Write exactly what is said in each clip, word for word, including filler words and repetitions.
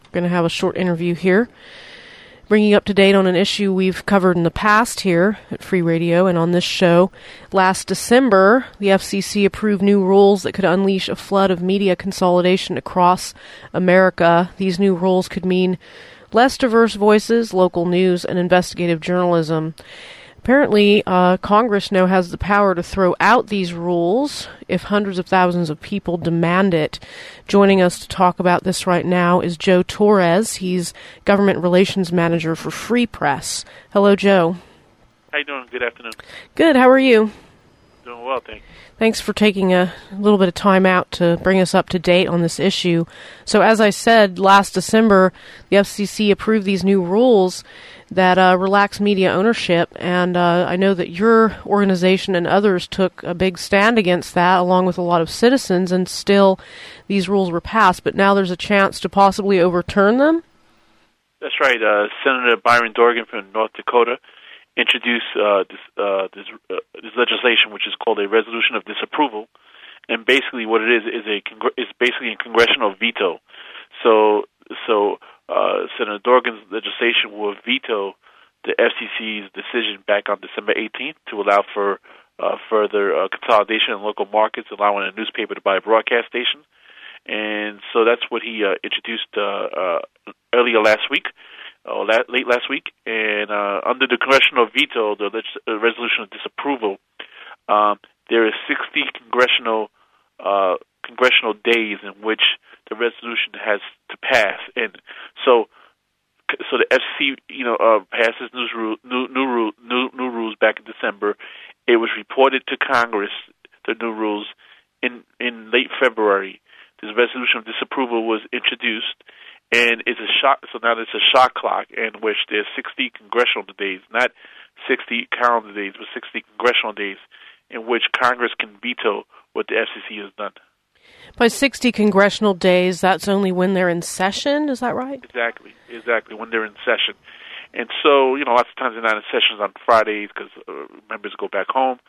We're going to have a short interview here, bringing you up to date on an issue we've covered in the past here at Free Radio and on this show. Last December, the F C C approved new rules that could unleash a flood of media consolidation across America. These new rules could mean less diverse voices, local news, and investigative journalism. Apparently, uh, Congress now has the power to throw out these rules if hundreds of thousands of people demand it. Joining us to talk about this right now is Joe Torres. He's Government Relations Manager for Free Press. Hello, Joe. How you doing? Good afternoon. Good. How are you? Doing well, thank you. Thanks for taking a little bit of time out to bring us up to date on this issue. So as I said, last December, the F C C approved these new rules that uh, relax media ownership, and uh, I know that your organization and others took a big stand against that, along with a lot of citizens, and still these rules were passed, but now there's a chance to possibly overturn them? That's right. Uh, Senator Byron Dorgan from North Dakota introduced uh, this, uh, this, uh, this legislation, which is called a resolution of disapproval, and basically what it is is a congr- is basically a congressional veto. So, so uh, Senator Dorgan's legislation will veto the F C C's decision back on December eighteenth to allow for uh, further uh, consolidation in local markets, allowing a newspaper to buy a broadcast station. And so that's what he uh, introduced uh, uh, earlier last week. Uh, late last week, and uh, under the congressional veto, the leg- uh, resolution of disapproval, um, there is sixty congressional uh, congressional days in which the resolution has to pass, and so so the F C C, you know, uh, passes news rule, new new rule, new new rules back in December. It was reported to Congress, the new rules, in in late February. This resolution of disapproval was introduced. And it's a shot. So now there's a shot clock in which there's sixty congressional days, not sixty calendar days, but sixty congressional days, in which Congress can veto what the F C C has done. By sixty congressional days, that's only when they're in session. Is that right? Exactly, exactly when they're in session. And so, you know, lots of times they're not in sessions on Fridays because uh, members go back home,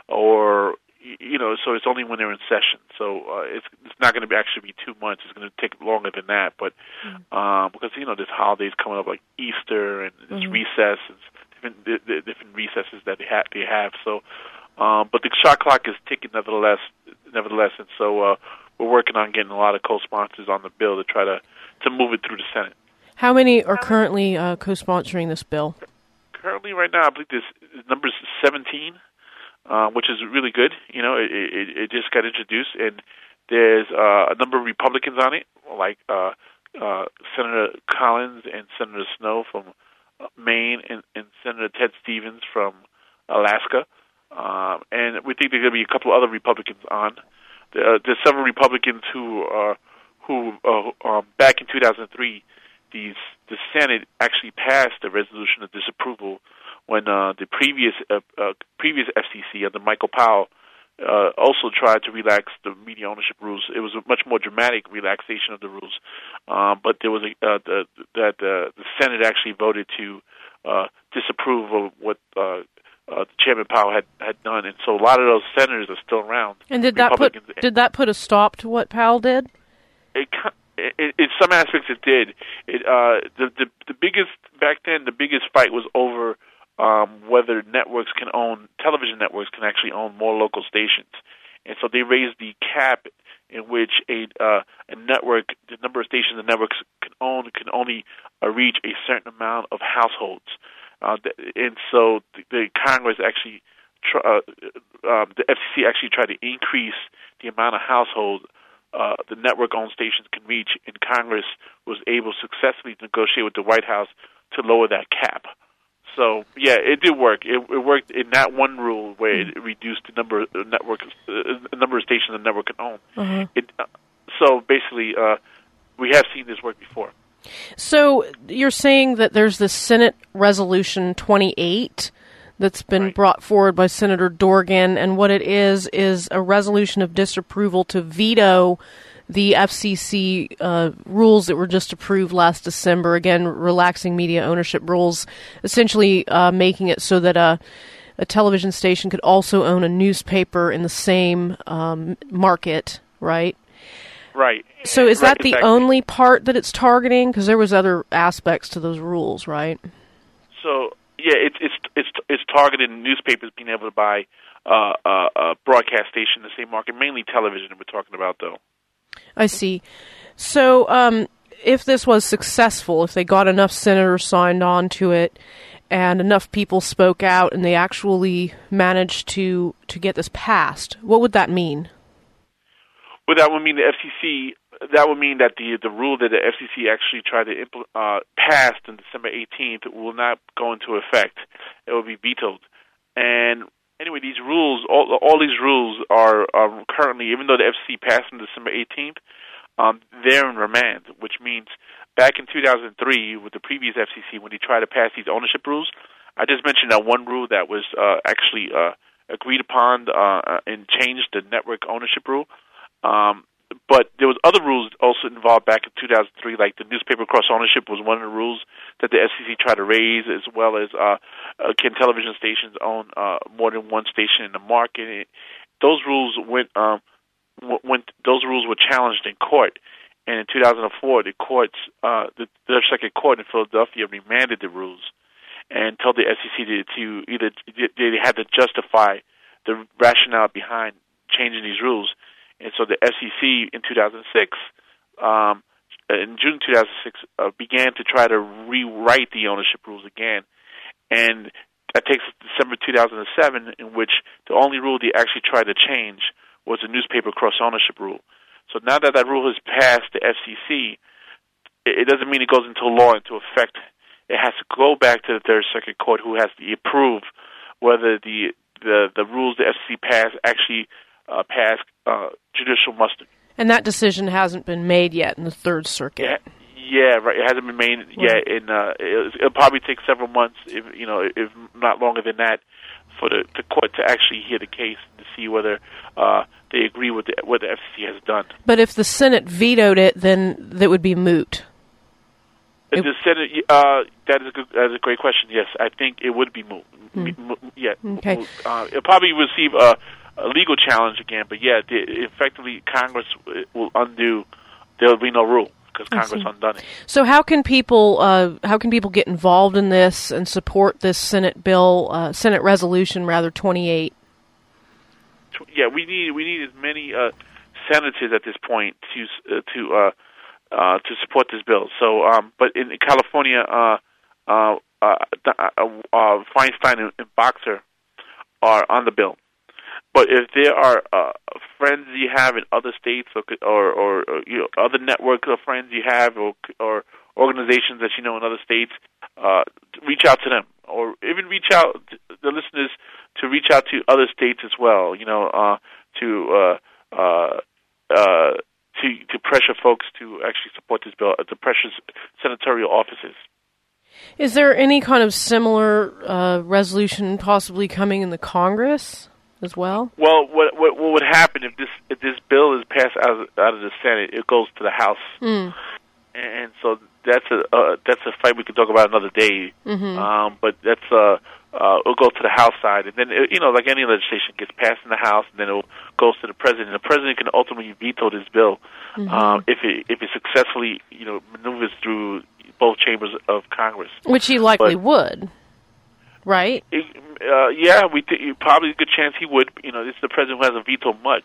or you know, so it's only when they're in session. So uh, it's it's not going to be actually be two months. It's going to take longer than that. But mm-hmm. um, because you know, there's holidays coming up like Easter and there's mm-hmm. recess, and different the, the different recesses that they have. They have. So, um, but the shot clock is ticking nevertheless. Nevertheless, and so uh, we're working on getting a lot of co-sponsors on the bill to try to to move it through the Senate. How many are currently uh, co-sponsoring this bill? Currently, right now, I believe this number is seventeen. Uh, which is really good. You know, it, it, it just got introduced, and there's uh, a number of Republicans on it, like uh, uh, Senator Collins and Senator Snowe from Maine, and, and Senator Ted Stevens from Alaska. Um, and we think there are going to be a couple of other Republicans on. There, uh, there's several Republicans who are who uh, um, back in two thousand three, these the Senate actually passed a resolution of disapproval when uh, the previous uh, uh, previous F C C under Michael Powell uh, also tried to relax the media ownership rules. It was a much more dramatic relaxation of the rules, uh, but there was a uh, the, that uh, the Senate actually voted to uh, disapprove of what uh, uh, Chairman Powell had, had done, and so a lot of those senators are still around. And did that put did that put a stop to what Powell did? It, it, in some aspects, it did. It uh, the, the the biggest back then, the biggest fight was over. Um, whether networks can own, television networks can actually own more local stations. And so they raised the cap in which a uh, a network, the number of stations the networks can own, can only uh, reach a certain amount of households. Uh, and so the, the Congress actually, tr- uh, um, the F C C actually tried to increase the amount of households uh, the network-owned stations can reach, and Congress was able successfully to negotiate with the White House to lower that cap. So yeah, it did work. It, it worked in that one rule where it reduced the number of network, uh, number of stations the network can own. Uh-huh. It, uh, so basically, uh, we have seen this work before. So you're saying that there's this Senate Resolution twenty-eight that's been right. brought forward by Senator Dorgan, and what it is is a resolution of disapproval to veto the F C C uh, rules that were just approved last December, again, relaxing media ownership rules, essentially uh, making it so that a, a television station could also own a newspaper in the same um, market, right? Right. So is right, that the exactly. only part that it's targeting? Because there was other aspects to those rules, right? So yeah, it's it's it's it's targeting newspapers being able to buy uh, uh, a broadcast station in the same market, mainly television. That we're talking about, though. I see. So um, if this was successful, if they got enough senators signed on to it, and enough people spoke out, and they actually managed to to get this passed, what would that mean? Well, that would mean the F C C. That would mean that the the rule that the F C C actually tried to impl- uh, pass on December eighteenth will not go into effect. It will be vetoed. And anyway, these rules, all all these rules are, are currently, even though the F C C passed on December eighteenth, um, they're in remand, which means back in two thousand three with the previous F C C when they tried to pass these ownership rules, I just mentioned that one rule that was uh, actually uh, agreed upon uh, and changed the network ownership rule. Um, but there was other rules also involved back in two thousand three, like the newspaper cross-ownership was one of the rules that the F C C tried to raise, as well as uh, uh, can television stations own uh, more than one station in the market. Those rules went, um, went, those rules were challenged in court, and in two thousand four, the courts, uh, the, the Circuit Court in Philadelphia remanded the rules and told the F C C to, to either they had to justify the rationale behind changing these rules. And so the F C C in two thousand six, um, in June two thousand six, uh, began to try to rewrite the ownership rules again. And that takes us to December two thousand seven, in which the only rule they actually tried to change was the newspaper cross-ownership rule. So now that that rule has passed the F C C, it doesn't mean it goes into law, into effect. It has to go back to the Third Circuit Court, who has to approve whether the the, the rules the F C C passed actually Uh, pass uh, judicial muster. And that decision hasn't been made yet in the Third Circuit. Yeah, yeah, right. It hasn't been made yet, and uh, it'll, it'll probably take several months, if you know, if not longer than that, for the, the court to actually hear the case to see whether uh, they agree with the, what the F C C has done. But if the Senate vetoed it, then that would be moot. It, the Senate, uh, that is a good, that is a great question. Yes, I think it would be moot. Hmm. Yeah, okay. Moot. Uh, it'll probably receive a. a legal challenge again, but yeah, the, effectively Congress will undo. There will be no rule because Congress undone it. So how can people uh, how can people get involved in this and support this Senate bill, uh, Senate resolution rather twenty-eight? Yeah, we need we need as many uh, senators at this point to uh, to uh, uh, to support this bill. So, um, but in California, uh, uh, uh, uh, Feinstein and, and Boxer are on the bill. But if there are uh, friends you have in other states, or or, or, or you know, other networks of friends you have, or or organizations that you know in other states, uh, reach out to them, or even reach out to the listeners to reach out to other states as well. You know, uh, to uh, uh, uh, to to pressure folks to actually support this bill, to pressure senatorial offices. Is there any kind of similar uh, resolution possibly coming in the Congress as well? Well, what, what what would happen if this if this bill is passed out of, out of the Senate? It goes to the House, mm. and so that's a uh, that's a fight we could talk about another day. Mm-hmm. Um, but that's uh, uh, it'll go to the House side, and then it, you know, like any legislation, gets passed in the House, and then it goes to the President. The President can ultimately veto this bill mm-hmm. um, if it if it successfully you know maneuvers through both chambers of Congress, which he likely but, would. Right? It, uh, yeah, we th- probably a good chance he would. You know, this is the president who hasn't vetoed much,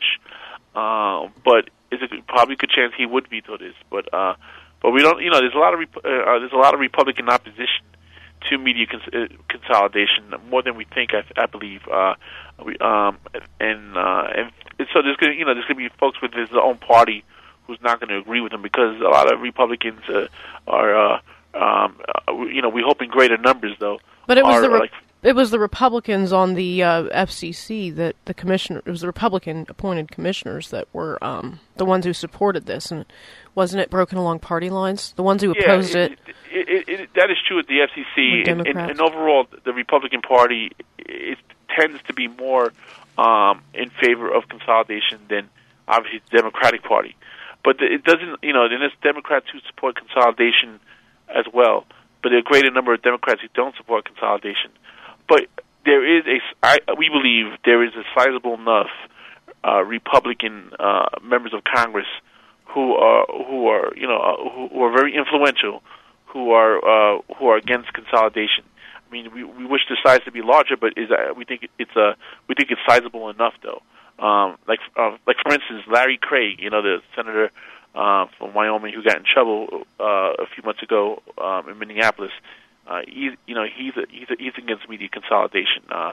uh, but it's a good, probably a good chance he would veto this. But uh, but we don't. You know, there's a lot of rep- uh, there's a lot of Republican opposition to media cons- uh, consolidation, more than we think. I, I believe. Uh, we um and uh, and so there's gonna you know there's gonna be folks with his own party who's not going to agree with him because a lot of Republicans uh, are uh, um uh, you know we hope in greater numbers though. But it was are, the re- like, it was the Republicans on the uh, F C C that the commissioner it was the Republican appointed commissioners that were um, the ones who supported this, and wasn't it broken along party lines? The ones who yeah, opposed it, it. It, it, it. That is true at the F C C, and, and, and overall, the Republican Party it tends to be more um, in favor of consolidation than obviously the Democratic Party. But it doesn't, you know, there's Democrats who support consolidation as well. But there are a greater number of Democrats who don't support consolidation. But there is a, I, we believe there is a sizable enough uh, Republican uh, members of Congress who are who are you know uh, who, who are very influential, who are uh, who are against consolidation. I mean, we we wish the size to be larger, but is uh, we think it's a uh, we think it's sizable enough though. Um, like uh, like for instance, Larry Craig, you know, the senator uh, from Wyoming who got in trouble uh, a few months ago um, in Minneapolis. Uh, he, you know, he's a, he's a, he's against media consolidation. Uh,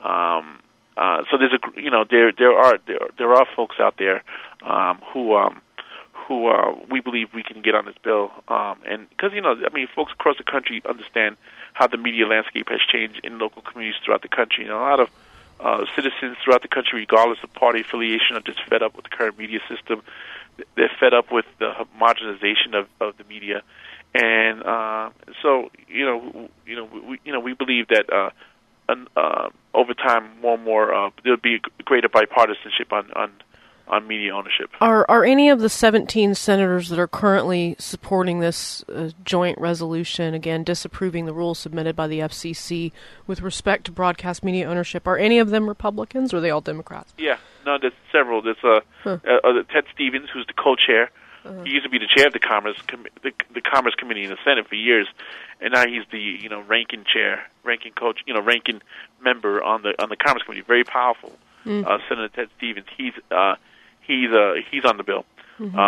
um, uh, so there's a you know there there are there there are folks out there um, who um, who uh, we believe we can get on this bill, um, and because you know I mean folks across the country understand how the media landscape has changed in local communities throughout the country. You know, a lot of uh, citizens throughout the country, regardless of party affiliation, are just fed up with the current media system. They're fed up with the homogenization of, of the media. And uh, so, you know, you know, we, you know, we believe that uh, an, uh, over time, more and more, uh, there'll be greater bipartisanship on, on, on media ownership. Are are any of the seventeen senators that are currently supporting this uh, joint resolution, again disapproving the rules submitted by the F C C with respect to broadcast media ownership, are any of them Republicans, or are they all Democrats? Yeah, no, there's several. There's uh, huh. uh, uh, Ted Stevens, who's the co-chair. Uh-huh. He used to be the chair of the Commerce Com- the, the Commerce Committee in the Senate for years, and now he's the you know ranking chair, ranking coach, you know ranking member on the on the Commerce Committee. Very powerful, mm. uh, Senator Ted Stevens. He's uh, he's uh, he's on the bill. Mm-hmm.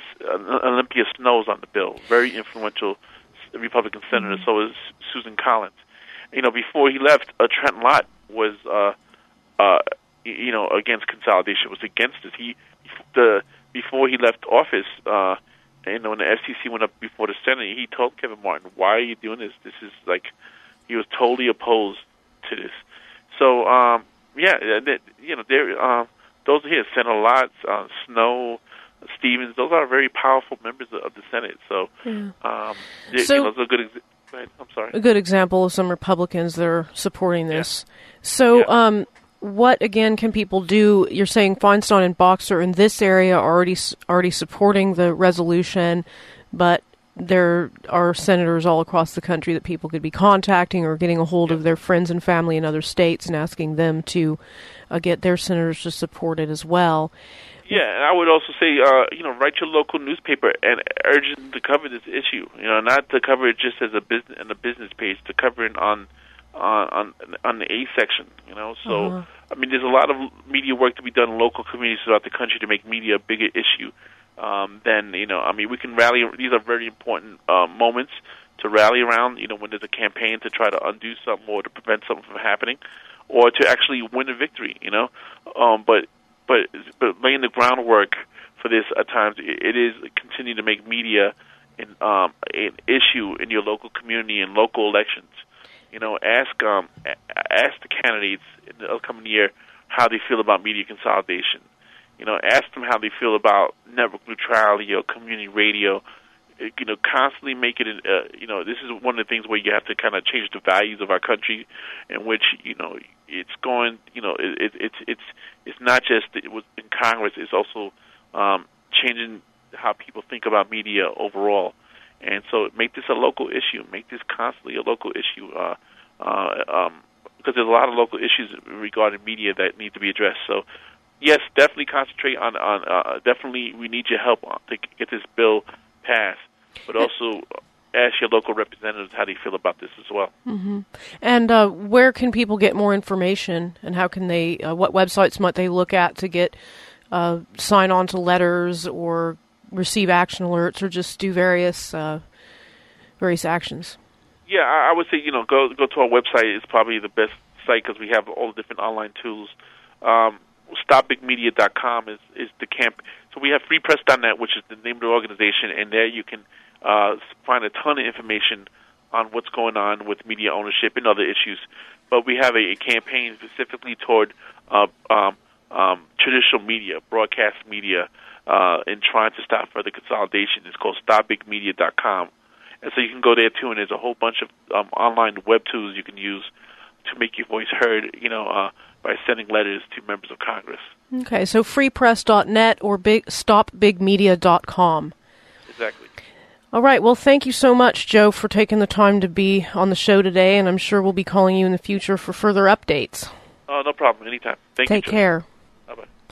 Uh, Olympia Snow's on the bill. Very influential Republican senator. Mm-hmm. So is Susan Collins. You know, before he left, uh, Trent Lott was uh, uh, you know against consolidation. Was against it. He the Before he left office, uh, and when the F C C went up before the Senate, he told Kevin Martin, "Why are you doing this? This is like," he was totally opposed to this. So, um, yeah, they, you know, there, uh, those here, Senator Lott, uh, Snow, Stevens, those are very powerful members of, of the Senate. So, yeah. um, they, so you know, those are good. Ex- go ahead. I'm sorry. A good example of some Republicans that are supporting this. Yeah. So, yeah. um. What, again, can people do? You're saying Feinstein and Boxer in this area are already already supporting the resolution, but there are senators all across the country that people could be contacting or getting a hold yeah. of their friends and family in other states and asking them to uh, get their senators to support it as well. Yeah, and I would also say, uh, you know, write your local newspaper and urge them to cover this issue. You know, not to cover it just as a business on a business page, to cover it on on on, on the A section. You know, so. Uh-huh. I mean, there's a lot of media work to be done in local communities throughout the country to make media a bigger issue. Um, then, you know, I mean, we can rally. These are very important uh, moments to rally around, you know, when there's a campaign to try to undo something or to prevent something from happening, or to actually win a victory, you know. Um, but, but, but laying the groundwork for this at times, it is continue to make media an, um, an issue in your local community and local elections. You know, ask um, ask the candidates in the upcoming year how they feel about media consolidation. You know, ask them how they feel about network neutrality or community radio. You know, constantly make it. Uh, you know, this is one of the things where you have to kind of change the values of our country, in which you know it's going. You know, it, it, it's it's it's not just it was in Congress. It's also um, changing how people think about media overall. And so make this a local issue. Make this constantly a local issue uh, uh, um, because there's a lot of local issues regarding media that need to be addressed. So, yes, definitely concentrate on, on uh, definitely we need your help to get this bill passed, but also ask your local representatives how they feel about this as well. Mm-hmm. And uh, where can people get more information, and how can they, uh, what websites might they look at to get uh, sign on to letters or receive action alerts, or just do various uh, various actions? Yeah, I, I would say, you know, go go to our website. It's probably the best site because we have all the different online tools. Um, stop big media dot com is, is the camp. So we have free press dot net, which is the name of the organization, and there you can uh, find a ton of information on what's going on with media ownership and other issues. But we have a, a campaign specifically toward uh, um, um, traditional media, broadcast media, Uh, and trying to stop further consolidation. It's called stop big media dot com. And so you can go there, too, and there's a whole bunch of um, online web tools you can use to make your voice heard, you know, uh, by sending letters to members of Congress. Okay, so free press dot net or big, stop big media dot com. Exactly. All right, well, thank you so much, Joe, for taking the time to be on the show today, and I'm sure we'll be calling you in the future for further updates. Oh, no problem. Anytime. Thank Take you, care. Bye-bye. Bye-bye.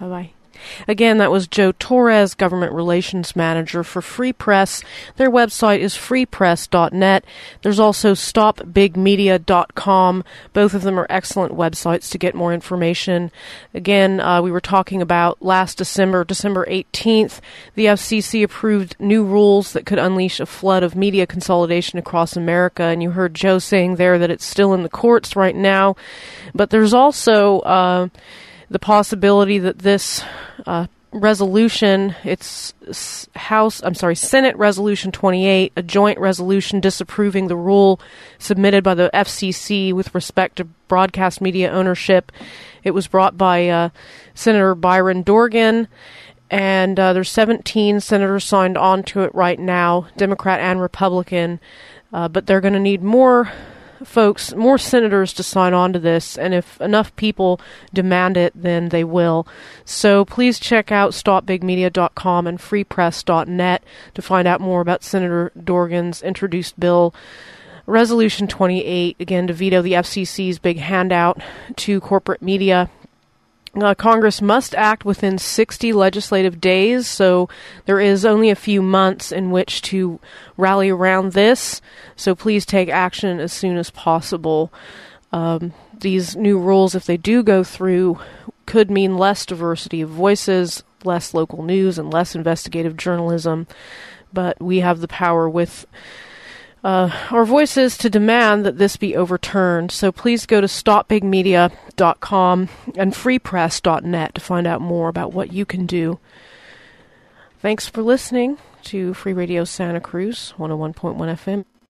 Again, that was Joe Torres, Government Relations Manager for Free Press. Their website is free press dot net. There's also stop big media dot com. Both of them are excellent websites to get more information. Again, uh, we were talking about last December, December eighteenth, the F C C approved new rules that could unleash a flood of media consolidation across America. And you heard Joe saying there that it's still in the courts right now. But there's also uh, the possibility that this uh, resolution, it's House, I'm sorry, Senate Resolution twenty-eight, a joint resolution disapproving the rule submitted by the F C C with respect to broadcast media ownership. It was brought by uh, Senator Byron Dorgan, and uh, there's seventeen senators signed on to it right now, Democrat and Republican, uh, but they're going to need more folks, more senators to sign on to this, and if enough people demand it, then they will. So please check out stop big media dot com and free press dot net to find out more about Senator Dorgan's introduced bill, Resolution twenty-eight, again, to veto the F C C's big handout to corporate media. Uh, Congress must act within sixty legislative days, so there is only a few months in which to rally around this, so please take action as soon as possible. Um, these new rules, if they do go through, could mean less diversity of voices, less local news, and less investigative journalism, but we have the power with Uh, our voices to demand that this be overturned. So please go to stop big media dot com and free press dot net to find out more about what you can do. Thanks for listening to Free Radio Santa Cruz, one oh one point one F M.